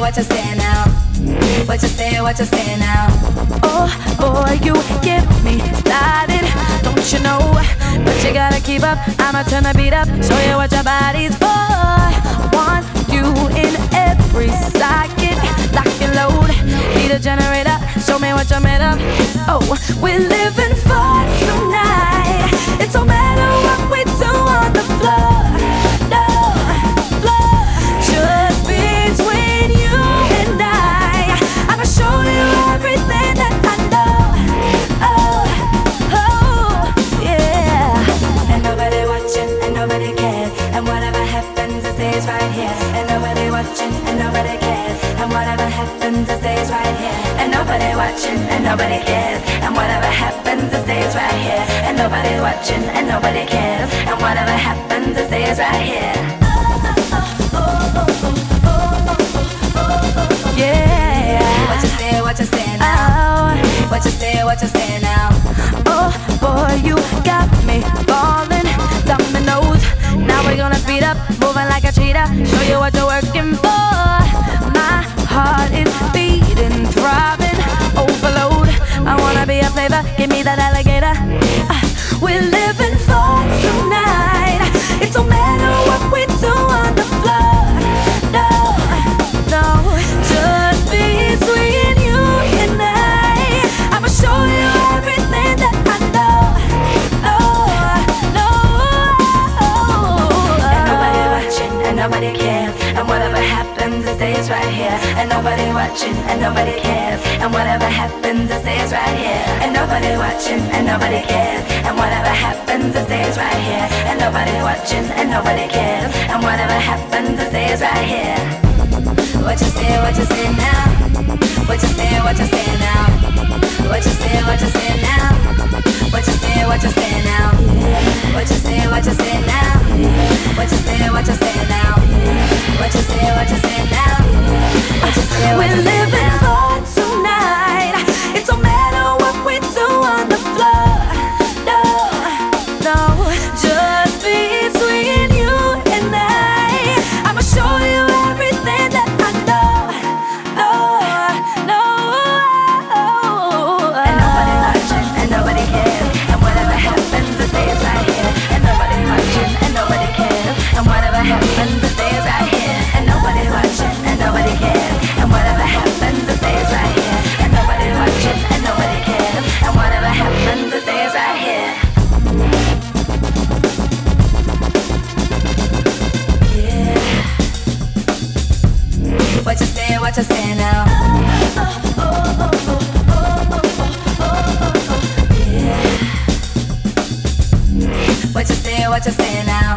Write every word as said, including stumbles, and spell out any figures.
what you say now? What you say, what you say now? Oh boy, you get me started, don't you know? But you gotta keep up, I'ma turn the beat up, show you what your body's for. Want you in every socket, lock and load, need a generator, show me what you're made of. Oh, we're living for tonight, it don't matter what we do on the floor. No, floor, just between you and I, I'ma show you everything that I know. Oh, oh, yeah. And nobody watching, and nobody cares, and whatever happens, it stays right here. And nobody watching, and nobody cares, and whatever happens, it stays right here. And nobody watching, and nobody cares, and whatever happens, it stays right here. And nobody's watching, and nobody cares, and whatever happens, it stays right here. Yeah. What you say, what you say now? Oh, What you say, what you say now? oh boy, you got me falling, dominoes. Now we're gonna speed up, moving like a cheetah, show you what you're working for. My heart is beating, throbbing, overload. I wanna be a flavor, give me that alligator. Uh, we're living for tonight, it don't matter what we do on the floor. No, no, just between you and I, I'ma show you everything that I know. No, no. And nobody watching, and nobody cares, and whatever happens, it stays right here. And nobody watching, and nobody cares, and whatever happens, it stays right here. And nobody watching, and nobody cares, and whatever happens, it stays right here. And nobody watching, and nobody cares, and whatever happens, it stays right here. What you say, what you say now? What you say, what you say now? What you say, what you say now? What you say, what you say now? What you say, what you say now? What you say, what you say now? What you say, what you say now? What you say, what We're you say living now? for tonight, it don't matter what we do on the floor. No, no, just between you and I, I'ma show you everything that I know. No, no. And nobody watching, and nobody cares, and whatever happens, it stays right here. And nobody watching, and nobody cares, and whatever happens, it stays right here. And nobody watching, and nobody cares, and whatever happens, it stays right here. And nobody watching, and nobody cares, and whatever happens, it stays right here. Yeah. What you say, what you say now? Yeah. What you say, what you say now?